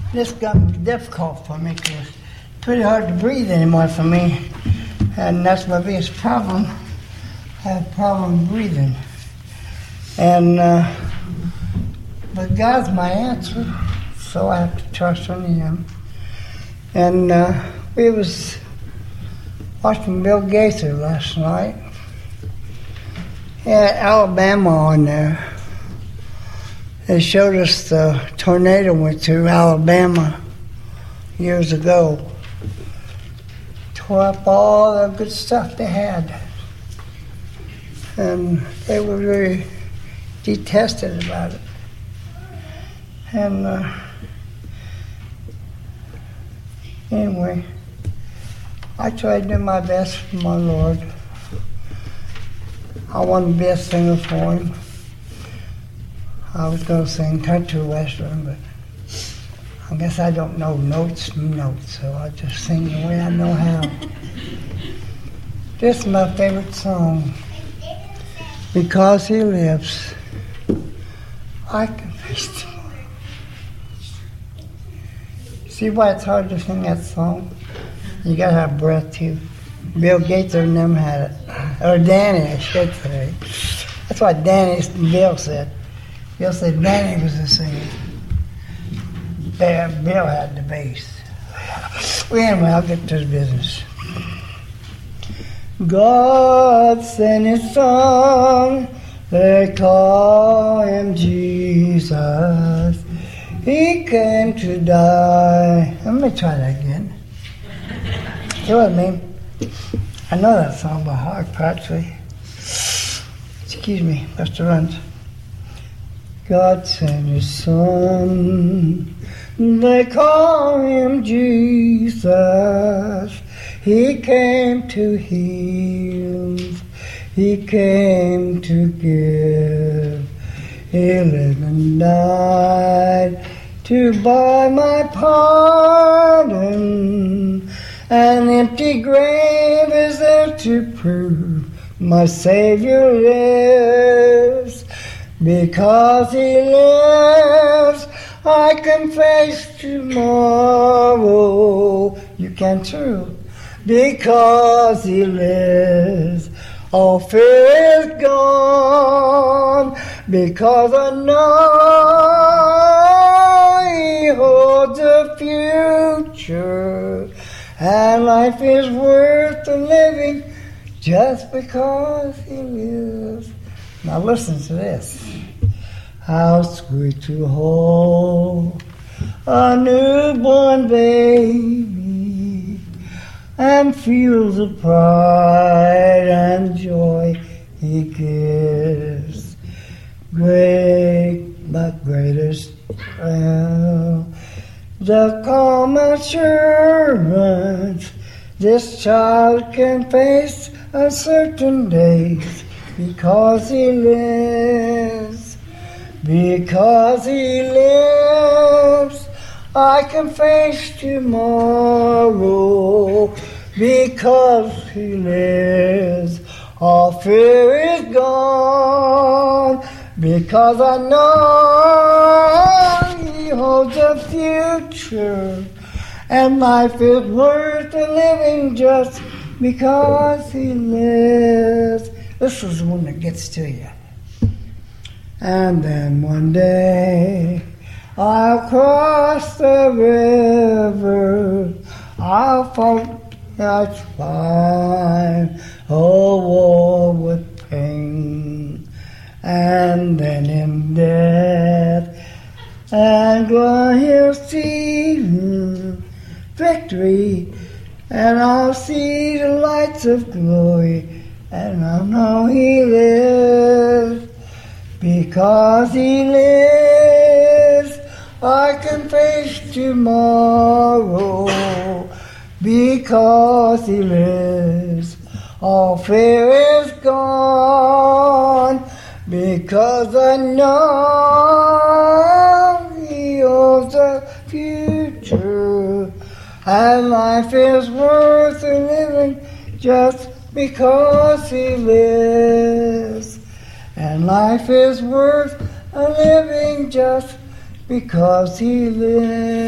This got difficult for me because it's pretty hard to breathe anymore for me. And that's my biggest problem. I have a problem breathing. And, but God's my answer, so I have to trust on Him. And we was watching Bill Gaither last night. He had Alabama on there. They showed us the tornado went through Alabama years ago. Tore up all the good stuff they had. And they were very detested about it. And anyway, I tried to do my best for my Lord. I wanted to be a singer for Him. I was going to sing country western, but I guess I don't know notes, so I just sing the way I know how. This is my favorite song. Because He lives, I can face tomorrow. See why it's hard to sing that song? You gotta have breath too. Bill Gaither and them had it. Or Danny, I should say. That's what Bill said. Bill said Danny was the singer. Bill had the bass. Well, anyway, I'll get to the business. God sent His Son, they call Him Jesus. He came to die. Let me try that again. You know what I mean? I know that song by heart, practically. Excuse me, Buster Runs. God sent His Son, they call Him Jesus. He came to heal, He came to give. He lived and died to buy my pardon. An empty grave is there to prove my Savior lives. Because He lives, I can face tomorrow. You can too. Because He lives, all fear is gone. Because I know He holds the future, and life is worth the living just because He lives. Now listen to this. How sweet to hold a newborn baby and feel the pride and joy He gives. Great, but greatest thrill, the calm assurance this child can face uncertain days. Because He lives, because He lives, I can face tomorrow. Because He lives, all fear is gone. Because I know He holds the future, and life is worth the living just because He lives. This is the one that gets to you. And then one day I'll cross the river, I'll find a war with pain, and then in death and glory He'll see victory, and I'll see the lights of glory. And I know He lives. Because He lives, I can face tomorrow. Because He lives, all fear is gone. Because I know He holds the future, and life is worth the living just because He lives. And life is worth a living just because He lives.